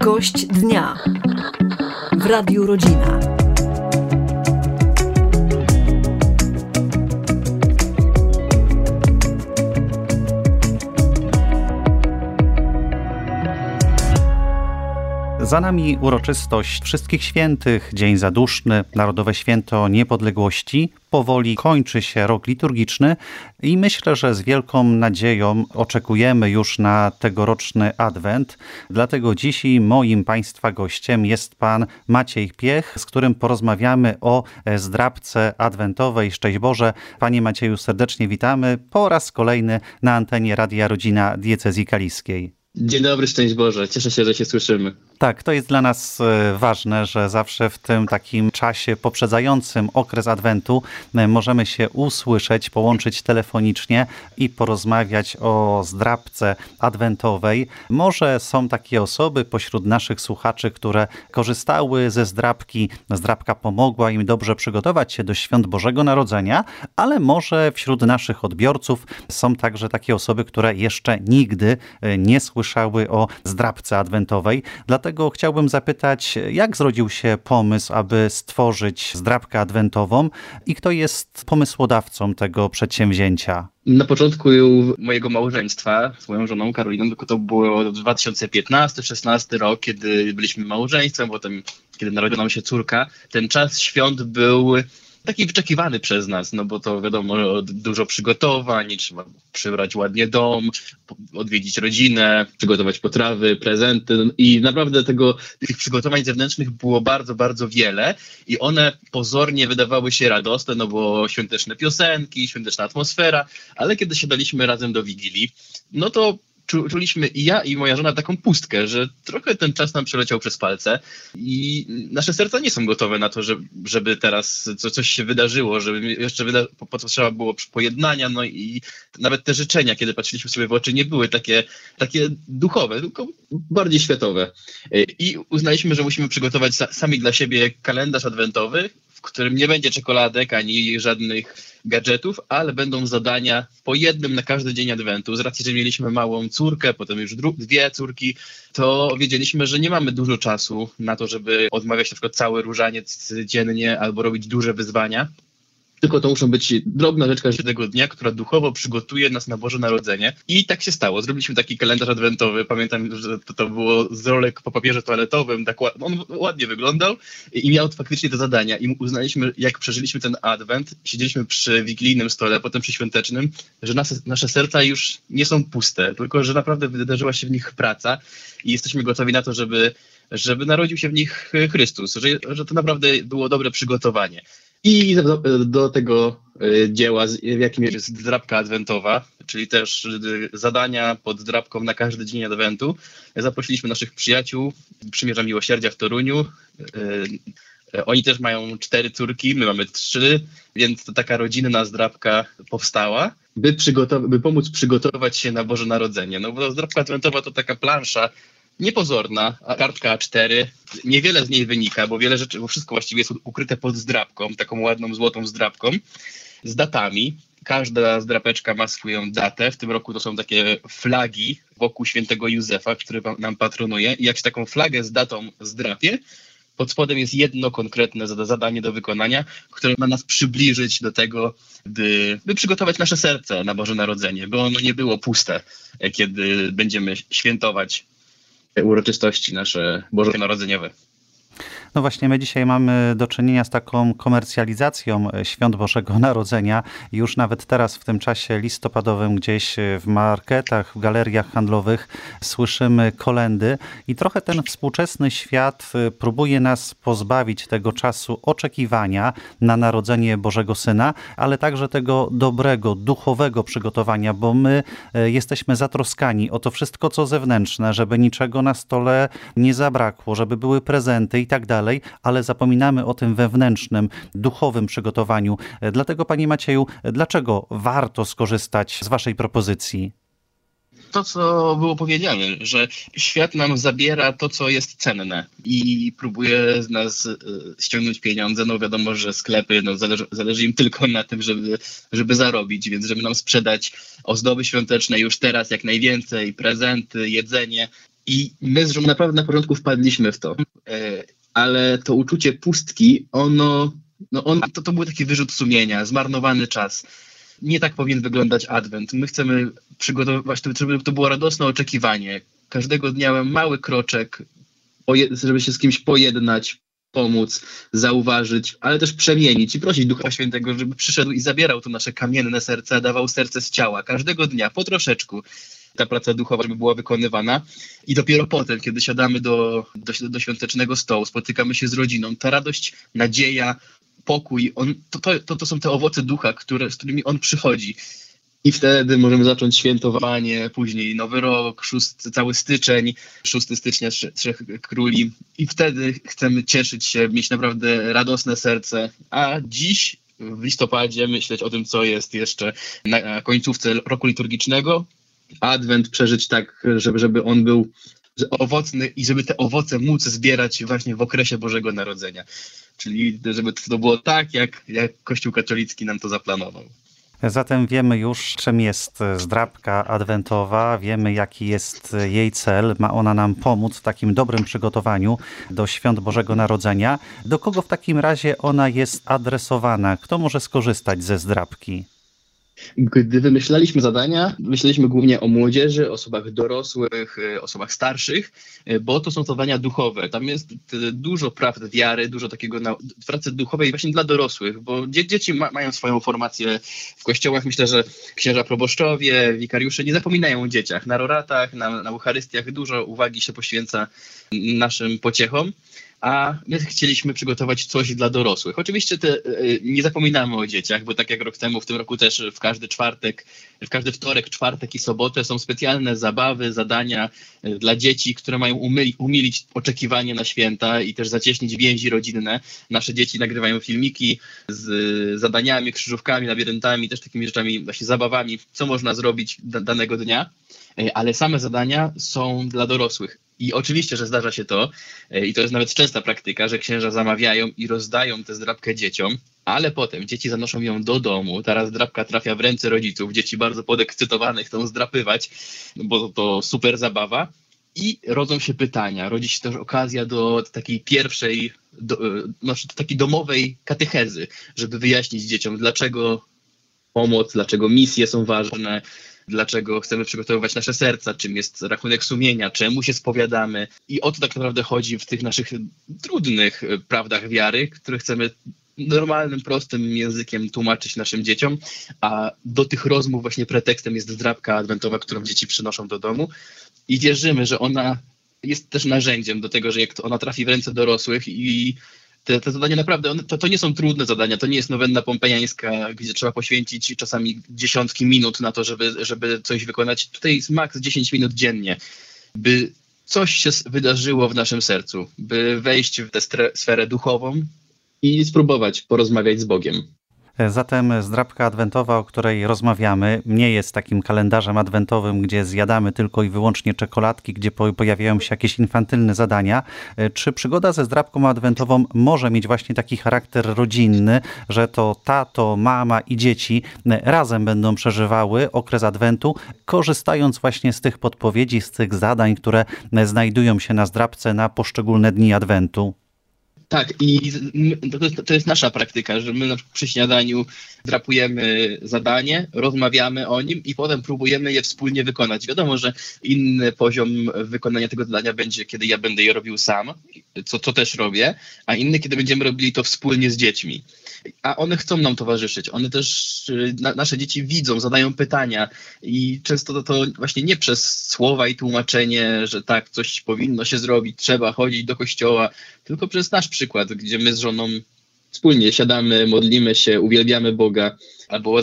Gość dnia w Radiu Rodzina. Za nami uroczystość Wszystkich Świętych, Dzień Zaduszny, Narodowe Święto Niepodległości. Powoli kończy się rok liturgiczny i myślę, że z wielką nadzieją oczekujemy już na tegoroczny Adwent. Dlatego dziś moim Państwa gościem jest Pan Maciej Piech, z którym porozmawiamy o zdrabce adwentowej. Szczęść Boże. Panie Macieju, serdecznie witamy po raz kolejny na antenie Radia Rodzina Diecezji Kaliskiej. Dzień dobry, szczęść Boże. Cieszę się, że się słyszymy. Tak, to jest dla nas ważne, że zawsze w tym takim czasie poprzedzającym okres Adwentu możemy się usłyszeć, połączyć telefonicznie i porozmawiać o zdrabce adwentowej. Może są takie osoby pośród naszych słuchaczy, które korzystały ze zdrabki. Zdrabka pomogła im dobrze przygotować się do świąt Bożego Narodzenia, ale może wśród naszych odbiorców są także takie osoby, które jeszcze nigdy nie słyszały o zdrabce adwentowej. Dlatego chciałbym zapytać, jak zrodził się pomysł, aby stworzyć zdrabkę adwentową i kto jest pomysłodawcą tego przedsięwzięcia? Na początku mojego małżeństwa z moją żoną Karoliną, tylko to było 2015-16 rok, kiedy byliśmy małżeństwem, potem kiedy narodziła nam się córka. Ten czas świąt był taki wyczekiwany przez nas, no bo to wiadomo, dużo przygotowań, trzeba przybrać ładnie dom, odwiedzić rodzinę, przygotować potrawy, prezenty i naprawdę tych przygotowań zewnętrznych było bardzo, bardzo wiele i one pozornie wydawały się radosne, no bo świąteczne piosenki, świąteczna atmosfera, ale kiedy siadaliśmy razem do Wigilii, no to czuliśmy i ja, i moja żona taką pustkę, że trochę ten czas nam przeleciał przez palce i nasze serca nie są gotowe na to, żeby teraz coś się wydarzyło, żeby jeszcze potrzeba było pojednania, no i nawet te życzenia, kiedy patrzyliśmy sobie w oczy, nie były takie duchowe, tylko bardziej światowe. I uznaliśmy, że musimy przygotować sami dla siebie kalendarz adwentowy, w którym nie będzie czekoladek ani żadnych gadżetów, ale będą zadania po jednym na każdy dzień Adwentu. Z racji, że mieliśmy małą córkę, potem już dwie córki, to wiedzieliśmy, że nie mamy dużo czasu na to, żeby odmawiać na przykład cały różaniec dziennie albo robić duże wyzwania. Tylko to muszą być drobna rzecz każdego dnia, która duchowo przygotuje nas na Boże Narodzenie. I tak się stało. Zrobiliśmy taki kalendarz adwentowy. Pamiętam, że to było z rolek po papierze toaletowym. Tak on ładnie wyglądał i miał faktycznie te zadania. I uznaliśmy, jak przeżyliśmy ten adwent, siedzieliśmy przy wigilijnym stole, potem przy świątecznym, że nasze serca już nie są puste, tylko że naprawdę wydarzyła się w nich praca i jesteśmy gotowi na to, żeby narodził się w nich Chrystus, że to naprawdę było dobre przygotowanie. I do tego dzieła, jakim jest zdrabka adwentowa, czyli też zadania pod zdrabką na każdy dzień adwentu, zaprosiliśmy naszych przyjaciół, Przymierza Miłosierdzia w Toruniu. Oni też mają 4 córki, my mamy 3, więc to taka rodzinna zdrabka powstała, by pomóc przygotować się na Boże Narodzenie. No bo zdrabka adwentowa to taka plansza, niepozorna, a kartka A4, niewiele z niej wynika, bo wiele rzeczy, bo wszystko właściwie jest ukryte pod zdrabką, taką ładną, złotą zdrabką, z datami. Każda zdrapeczka ma swoją datę. W tym roku to są takie flagi wokół świętego Józefa, który nam patronuje. I jak się taką flagę z datą zdrapie, pod spodem jest jedno konkretne zadanie do wykonania, które ma nas przybliżyć do tego, by przygotować nasze serce na Boże Narodzenie, by ono nie było puste, kiedy będziemy świętować uroczystości nasze bożonarodzeniowe. No właśnie, my dzisiaj mamy do czynienia z taką komercjalizacją Świąt Bożego Narodzenia. Już nawet teraz w tym czasie listopadowym gdzieś w marketach, w galeriach handlowych słyszymy kolędy i trochę ten współczesny świat próbuje nas pozbawić tego czasu oczekiwania na narodzenie Bożego Syna, ale także tego dobrego, duchowego przygotowania, bo my jesteśmy zatroskani o to wszystko, co zewnętrzne, żeby niczego na stole nie zabrakło, żeby były prezenty i tak dalej, ale zapominamy o tym wewnętrznym, duchowym przygotowaniu. Dlatego, Panie Macieju, dlaczego warto skorzystać z Waszej propozycji? To, co było powiedziane, że świat nam zabiera to, co jest cenne i próbuje z nas ściągnąć pieniądze. No wiadomo, że sklepy zależy im tylko na tym, żeby zarobić, więc żeby nam sprzedać ozdoby świąteczne już teraz jak najwięcej, prezenty, jedzenie. I my z żoną naprawdę na początku wpadliśmy w to, ale to uczucie pustki, to był taki wyrzut sumienia, zmarnowany czas. Nie tak powinien wyglądać Adwent. My chcemy przygotować, żeby to było radosne oczekiwanie. Każdego dnia mały kroczek, żeby się z kimś pojednać, pomóc, zauważyć, ale też przemienić i prosić Ducha Świętego, żeby przyszedł i zabierał to nasze kamienne serce, dawał serce z ciała. Każdego dnia, po troszeczku, ta praca duchowa, żeby była wykonywana. I dopiero potem, kiedy siadamy do świątecznego stołu, spotykamy się z rodziną, ta radość, nadzieja, pokój, to są te owoce ducha, z którymi on przychodzi. I wtedy możemy zacząć świętowanie, później Nowy Rok, cały styczeń, 6 stycznia, Trzech Króli. I wtedy chcemy cieszyć się, mieć naprawdę radosne serce. A dziś, w listopadzie, myśleć o tym, co jest jeszcze na końcówce roku liturgicznego. Adwent przeżyć tak, żeby on był owocny i żeby te owoce móc zbierać właśnie w okresie Bożego Narodzenia. Czyli żeby to było tak, jak Kościół katolicki nam to zaplanował. Zatem wiemy już, czym jest zdrabka adwentowa, wiemy, jaki jest jej cel. Ma ona nam pomóc w takim dobrym przygotowaniu do świąt Bożego Narodzenia. Do kogo w takim razie ona jest adresowana? Kto może skorzystać ze zdrabki? Gdy wymyślaliśmy zadania, myśleliśmy głównie o młodzieży, osobach dorosłych, osobach starszych, bo to są zadania duchowe. Tam jest dużo prawd wiary, dużo takiego pracy duchowej właśnie dla dorosłych, bo dzieci mają swoją formację w kościołach. Myślę, że księża proboszczowie, wikariusze nie zapominają o dzieciach. Na roratach, na Eucharystiach dużo uwagi się poświęca naszym pociechom. A my chcieliśmy przygotować coś dla dorosłych. Oczywiście nie zapominamy o dzieciach, bo tak jak rok temu, w tym roku też w każdy wtorek, czwartek i sobotę są specjalne zabawy, zadania dla dzieci, które mają umilić oczekiwanie na święta i też zacieśnić więzi rodzinne. Nasze dzieci nagrywają filmiki z zadaniami, krzyżówkami, labiryntami, też takimi rzeczami, właśnie zabawami, co można zrobić danego dnia, ale same zadania są dla dorosłych. I oczywiście, że zdarza się to, i to jest nawet częsta praktyka, że księża zamawiają i rozdają tę zdrabkę dzieciom, ale potem dzieci zanoszą ją do domu, ta zdrabka trafia w ręce rodziców, dzieci bardzo podekscytowane chcą zdrapywać, bo to super zabawa i rodzą się pytania, rodzi się też okazja do takiej pierwszej, takiej domowej katechezy, żeby wyjaśnić dzieciom, dlaczego pomoc, dlaczego misje są ważne, dlaczego chcemy przygotowywać nasze serca, czym jest rachunek sumienia, czemu się spowiadamy. I o to tak naprawdę chodzi w tych naszych trudnych prawdach wiary, które chcemy normalnym, prostym językiem tłumaczyć naszym dzieciom, a do tych rozmów właśnie pretekstem jest zdrabka adwentowa, którą dzieci przynoszą do domu i wierzymy, że ona jest też narzędziem do tego, że jak ona trafi w ręce dorosłych i te zadania naprawdę, to nie są trudne zadania, to nie jest nowenna pompejańska, gdzie trzeba poświęcić czasami dziesiątki minut na to, żeby coś wykonać. Tutaj jest maks 10 minut dziennie, by coś się wydarzyło w naszym sercu, by wejść w tę sferę duchową i spróbować porozmawiać z Bogiem. Zatem zdrabka adwentowa, o której rozmawiamy, nie jest takim kalendarzem adwentowym, gdzie zjadamy tylko i wyłącznie czekoladki, gdzie pojawiają się jakieś infantylne zadania. Czy przygoda ze zdrabką adwentową może mieć właśnie taki charakter rodzinny, że to tato, mama i dzieci razem będą przeżywały okres adwentu, korzystając właśnie z tych podpowiedzi, z tych zadań, które znajdują się na zdrabce na poszczególne dni adwentu? Tak, i to jest nasza praktyka, że my przy śniadaniu drapujemy zadanie, rozmawiamy o nim i potem próbujemy je wspólnie wykonać. Wiadomo, że inny poziom wykonania tego zadania będzie, kiedy ja będę je robił sam, co też robię, a inny, kiedy będziemy robili to wspólnie z dziećmi. A one chcą nam towarzyszyć, one też, nasze dzieci widzą, zadają pytania i często to właśnie nie przez słowa i tłumaczenie, że tak, coś powinno się zrobić, trzeba chodzić do kościoła, tylko przez nasz przykład, gdzie my z żoną wspólnie siadamy, modlimy się, uwielbiamy Boga, albo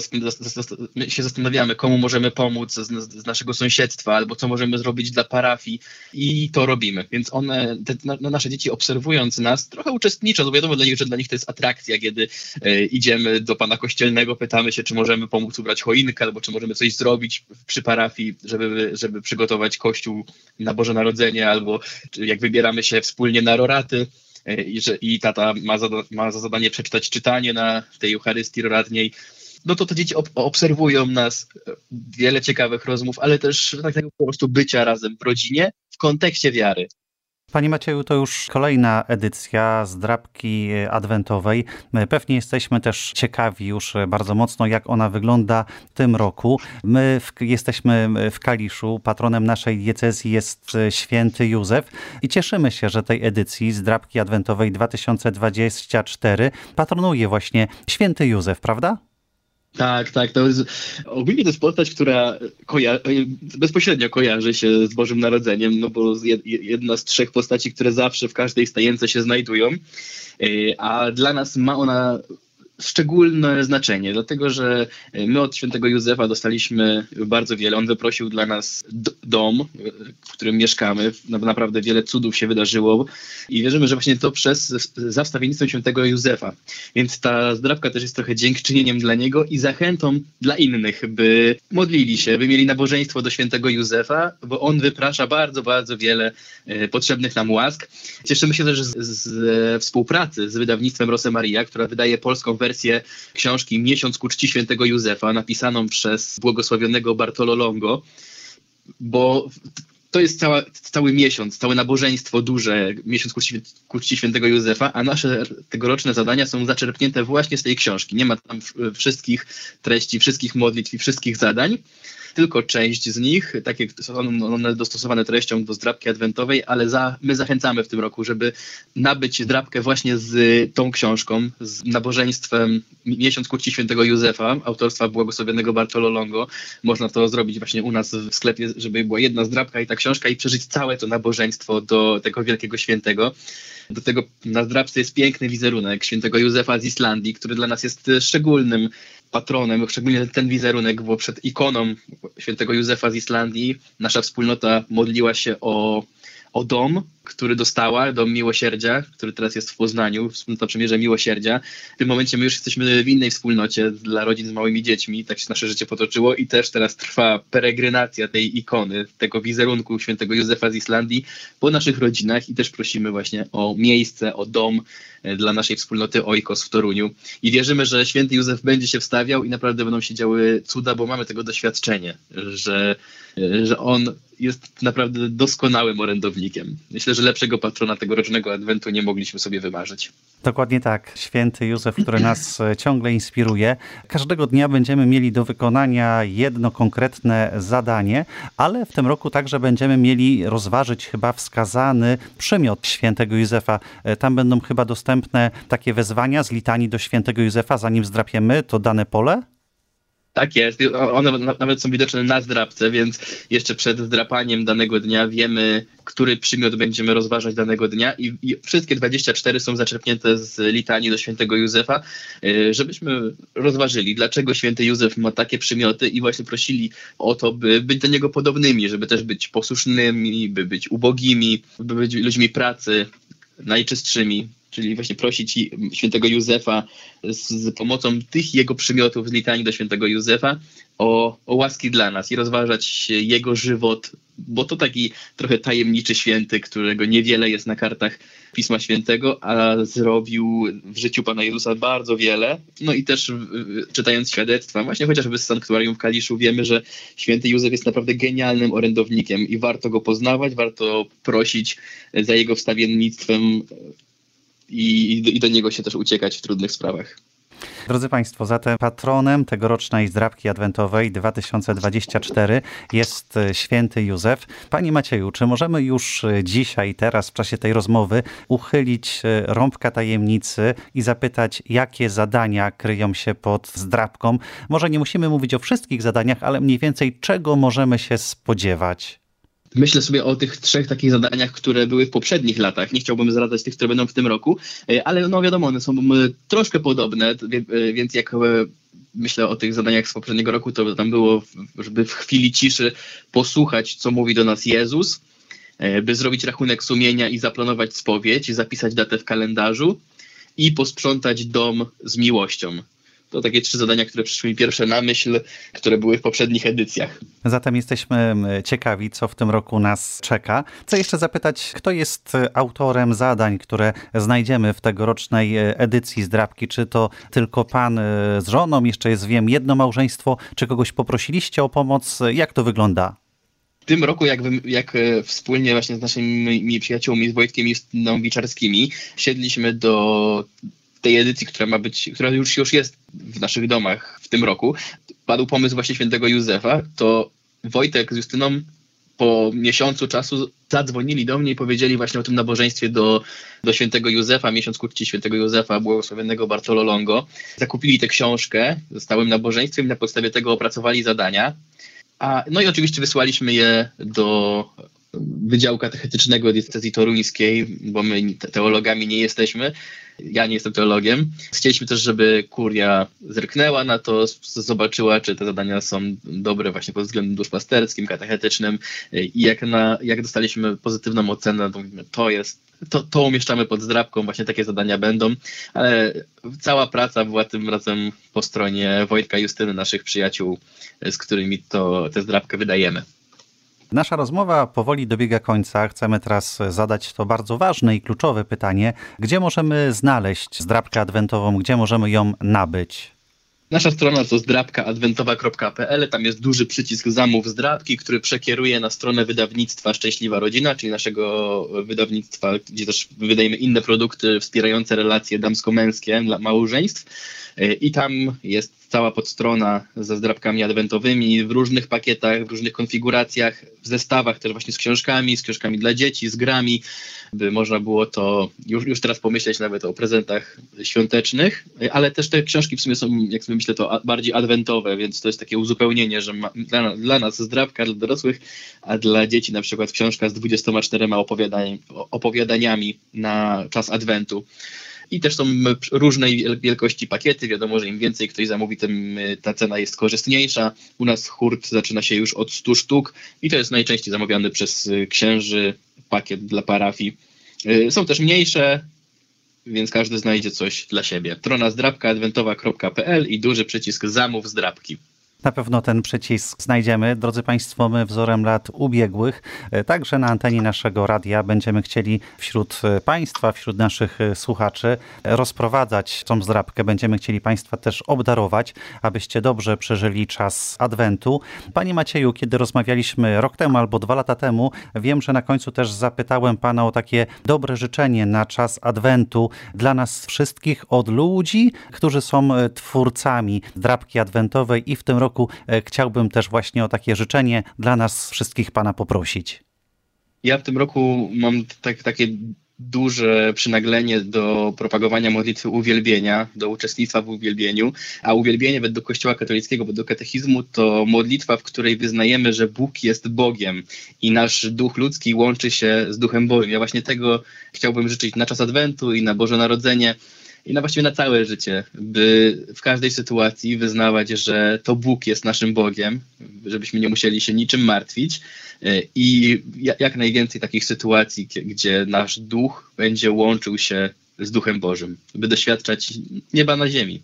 my się zastanawiamy, komu możemy pomóc z naszego sąsiedztwa, albo co możemy zrobić dla parafii i to robimy. Więc nasze dzieci obserwując nas, trochę uczestniczą, bo wiadomo że dla nich to jest atrakcja, kiedy idziemy do pana kościelnego, pytamy się, czy możemy pomóc ubrać choinkę, albo czy możemy coś zrobić przy parafii, żeby przygotować kościół na Boże Narodzenie, albo jak wybieramy się wspólnie na roraty, i tata ma za zadanie przeczytać czytanie na tej Eucharystii roratniej, no to te dzieci obserwują nas, wiele ciekawych rozmów, ale też takiego po prostu bycia razem w rodzinie, w kontekście wiary. Panie Macieju, to już kolejna edycja zdrabki adwentowej. Pewnie jesteśmy też ciekawi już bardzo mocno, jak ona wygląda w tym roku. My jesteśmy w Kaliszu, patronem naszej diecezji jest święty Józef i cieszymy się, że tej edycji zdrabki adwentowej 2024 patronuje właśnie święty Józef, prawda? Tak, ogólnie to jest postać, która bezpośrednio kojarzy się z Bożym Narodzeniem, no bo jedna z 3 postaci, które zawsze w każdej stajence się znajdują, a dla nas ma ona szczególne znaczenie, dlatego że my od świętego Józefa dostaliśmy bardzo wiele. On wyprosił dla nas dom, w którym mieszkamy. Naprawdę wiele cudów się wydarzyło i wierzymy, że właśnie to za wstawiennictwem świętego Józefa. Więc ta zdrabka też jest trochę dziękczynieniem dla niego i zachętą dla innych, by modlili się, by mieli nabożeństwo do świętego Józefa, bo on wyprasza bardzo, bardzo wiele potrzebnych nam łask. Cieszymy się też z współpracy z wydawnictwem Rosemaria, która wydaje polską wersję książki Miesiąc ku czci świętego Józefa, napisaną przez błogosławionego Bartolo Longo, bo to jest cały miesiąc, całe nabożeństwo duże, Miesiąc ku czci świętego Józefa, a nasze tegoroczne zadania są zaczerpnięte właśnie z tej książki. Nie ma tam wszystkich treści, wszystkich modlitw i wszystkich zadań, tylko część z nich, takie są one dostosowane treścią do zdrabki adwentowej, ale my zachęcamy w tym roku, żeby nabyć zdrabkę właśnie z tą książką, z nabożeństwem Miesiąc ku czci świętego Józefa, autorstwa błogosławionego Bartolo Longo. Można to zrobić właśnie u nas w sklepie, żeby była jedna zdrabka i ta książka i przeżyć całe to nabożeństwo do tego wielkiego świętego. Do tego na zdrabce jest piękny wizerunek świętego Józefa z Islandii, który dla nas jest szczególnym patronem, szczególnie ten wizerunek, bo przed ikoną świętego Józefa z Islandii nasza wspólnota modliła się o dom, który dostała, Dom Miłosierdzia, który teraz jest w Poznaniu, Wspólnota Przymierza Miłosierdzia. W tym momencie my już jesteśmy w innej wspólnocie dla rodzin z małymi dziećmi, tak się nasze życie potoczyło i też teraz trwa peregrinacja tej ikony, tego wizerunku świętego Józefa z Islandii po naszych rodzinach i też prosimy właśnie o miejsce, o dom dla naszej wspólnoty Oikos w Toruniu. I wierzymy, że święty Józef będzie się wstawiał i naprawdę będą się działy cuda, bo mamy tego doświadczenie, że on jest naprawdę doskonałym orędownikiem. Myślę, że lepszego patrona tegorocznego Adwentu nie mogliśmy sobie wymarzyć. Dokładnie tak. Święty Józef, który nas ciągle inspiruje. Każdego dnia będziemy mieli do wykonania jedno konkretne zadanie, ale w tym roku także będziemy mieli rozważyć chyba wskazany przymiot świętego Józefa. Tam będą chyba dostępne takie wezwania z litanii do świętego Józefa, zanim zdrapiemy to dane pole? Tak jest. One nawet są widoczne na zdrabce, więc jeszcze przed zdrapaniem danego dnia wiemy, który przymiot będziemy rozważać danego dnia i wszystkie 24 są zaczerpnięte z litanii do świętego Józefa, żebyśmy rozważyli, dlaczego święty Józef ma takie przymioty i właśnie prosili o to, by być do niego podobnymi, żeby też być posłusznymi, by być ubogimi, by być ludźmi pracy, najczystszymi. Czyli właśnie prosić świętego Józefa z pomocą tych jego przymiotów z litanii do świętego Józefa o łaski dla nas i rozważać jego żywot, bo to taki trochę tajemniczy święty, którego niewiele jest na kartach Pisma Świętego, a zrobił w życiu Pana Jezusa bardzo wiele. No i też czytając świadectwa, właśnie chociażby z sanktuarium w Kaliszu, wiemy, że święty Józef jest naprawdę genialnym orędownikiem i warto go poznawać, warto prosić za jego wstawiennictwem i do niego się też uciekać w trudnych sprawach. Drodzy Państwo, zatem patronem tegorocznej zdrabki adwentowej 2024 jest święty Józef. Panie Macieju, czy możemy już dzisiaj, teraz w czasie tej rozmowy uchylić rąbka tajemnicy i zapytać, jakie zadania kryją się pod zdrabką? Może nie musimy mówić o wszystkich zadaniach, ale mniej więcej czego możemy się spodziewać? Myślę sobie o tych 3 takich zadaniach, które były w poprzednich latach. Nie chciałbym zdradzać tych, które będą w tym roku, ale no wiadomo, one są troszkę podobne, więc jak myślę o tych zadaniach z poprzedniego roku, to tam było, żeby w chwili ciszy posłuchać, co mówi do nas Jezus, by zrobić rachunek sumienia i zaplanować spowiedź, zapisać datę w kalendarzu i posprzątać dom z miłością. To takie 3 zadania, które przyszły mi pierwsze na myśl, które były w poprzednich edycjach. Zatem jesteśmy ciekawi, co w tym roku nas czeka. Chcę jeszcze zapytać, kto jest autorem zadań, które znajdziemy w tegorocznej edycji zdrabki? Czy to tylko pan z żoną, jeszcze jest, wiem, jedno małżeństwo? Czy kogoś poprosiliście o pomoc? Jak to wygląda? tym roku, jak wspólnie właśnie z naszymi przyjaciółmi, z Wojtkiem i Justyną Wiczarskimi, siedliśmy do tej edycji, która już jest w naszych domach w tym roku, padł pomysł właśnie świętego Józefa, to Wojtek z Justyną po miesiącu czasu zadzwonili do mnie i powiedzieli właśnie o tym nabożeństwie do świętego Józefa, miesiąc ku czci świętego Józefa, błogosławionego Bartolo Longo. Zakupili tę książkę z stałym nabożeństwem i na podstawie tego opracowali zadania. No i oczywiście wysłaliśmy je do Wydziału Katechetycznego Diecezji Toruńskiej, bo my teologami nie jesteśmy. Ja nie jestem teologiem. Chcieliśmy też, żeby kuria zerknęła na to, zobaczyła, czy te zadania są dobre właśnie pod względem duszpasterskim, katechetycznym i jak dostaliśmy pozytywną ocenę, to mówimy, to umieszczamy pod zdrabką, właśnie takie zadania będą, ale cała praca była tym razem po stronie Wojtka i Justyny, naszych przyjaciół, z którymi tę zdrabkę wydajemy. Nasza rozmowa powoli dobiega końca. Chcemy teraz zadać to bardzo ważne i kluczowe pytanie. Gdzie możemy znaleźć zdrabkę adwentową? Gdzie możemy ją nabyć? Nasza strona to zdrabkaadwentowa.pl. Tam jest duży przycisk zamów zdrabki, który przekieruje na stronę wydawnictwa Szczęśliwa Rodzina, czyli naszego wydawnictwa, gdzie też wydajemy inne produkty wspierające relacje damsko-męskie dla małżeństw. I tam jest cała podstrona ze zdrabkami adwentowymi w różnych pakietach, w różnych konfiguracjach, w zestawach też właśnie z książkami dla dzieci, z grami, by można było to już teraz pomyśleć nawet o prezentach świątecznych, ale też te książki w sumie są, jak sobie myślę, to bardziej adwentowe, więc to jest takie uzupełnienie, że dla nas zdrabka dla dorosłych, a dla dzieci na przykład książka z 24 opowiadaniami na czas adwentu. I też są różnej wielkości pakiety. Wiadomo, że im więcej ktoś zamówi, tym ta cena jest korzystniejsza. U nas hurt zaczyna się już od 100 sztuk i to jest najczęściej zamawiany przez księży pakiet dla parafii. Są też mniejsze, więc każdy znajdzie coś dla siebie. Strona zdrabkaadwentowa.pl i duży przycisk zamów zdrabki. Na pewno ten przycisk znajdziemy. Drodzy Państwo, my wzorem lat ubiegłych, także na antenie naszego radia będziemy chcieli wśród Państwa, wśród naszych słuchaczy rozprowadzać tą zdrabkę. Będziemy chcieli Państwa też obdarować, abyście dobrze przeżyli czas Adwentu. Panie Macieju, kiedy rozmawialiśmy rok temu albo 2 lata temu, wiem, że na końcu też zapytałem Pana o takie dobre życzenie na czas Adwentu dla nas wszystkich, od ludzi, którzy są twórcami zdrabki adwentowej i w tym roku chciałbym też właśnie o takie życzenie dla nas wszystkich Pana poprosić. Ja w tym roku mam takie duże przynaglenie do propagowania modlitwy uwielbienia, do uczestnictwa w uwielbieniu, a uwielbienie według Kościoła katolickiego, według katechizmu to modlitwa, w której wyznajemy, że Bóg jest Bogiem i nasz duch ludzki łączy się z Duchem Bożym. Ja właśnie tego chciałbym życzyć na czas Adwentu i na Boże Narodzenie, i właściwie na całe życie, by w każdej sytuacji wyznawać, że to Bóg jest naszym Bogiem, żebyśmy nie musieli się niczym martwić i jak najwięcej takich sytuacji, gdzie nasz duch będzie łączył się z Duchem Bożym, by doświadczać nieba na ziemi.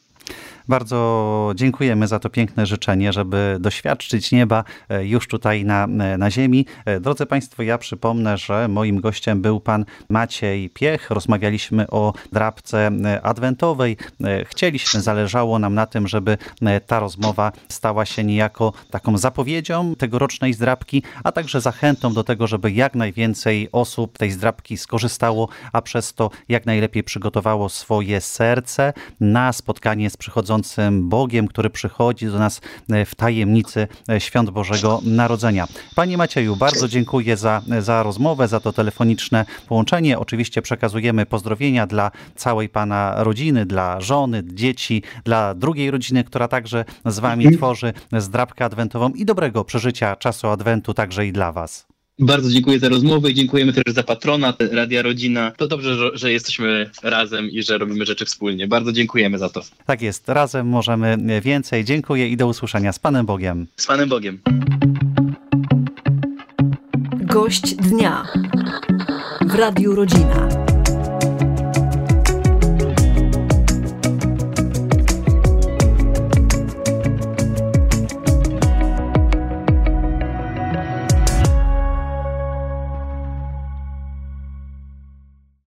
Bardzo dziękujemy za to piękne życzenie, żeby doświadczyć nieba już tutaj na ziemi. Drodzy Państwo, ja przypomnę, że moim gościem był Pan Maciej Piech. Rozmawialiśmy o zdrabce adwentowej. Zależało nam na tym, żeby ta rozmowa stała się niejako taką zapowiedzią tegorocznej zdrabki, a także zachętą do tego, żeby jak najwięcej osób tej zdrabki skorzystało, a przez to jak najlepiej przygotowało swoje serce na spotkanie z przychodzącym Bogiem, który przychodzi do nas w tajemnicy świąt Bożego Narodzenia. Panie Macieju, bardzo dziękuję za rozmowę, za to telefoniczne połączenie. Oczywiście przekazujemy pozdrowienia dla całej Pana rodziny, dla żony, dzieci, dla drugiej rodziny, która także z Wami tworzy zdrabkę adwentową i dobrego przeżycia czasu Adwentu także i dla Was. Bardzo dziękuję za rozmowę i dziękujemy też za patrona Radia Rodzina. To dobrze, że jesteśmy razem i że robimy rzeczy wspólnie. Bardzo dziękujemy za to. Tak jest, razem możemy więcej. Dziękuję i do usłyszenia. Z Panem Bogiem. Z Panem Bogiem. Gość dnia w Radiu Rodzina.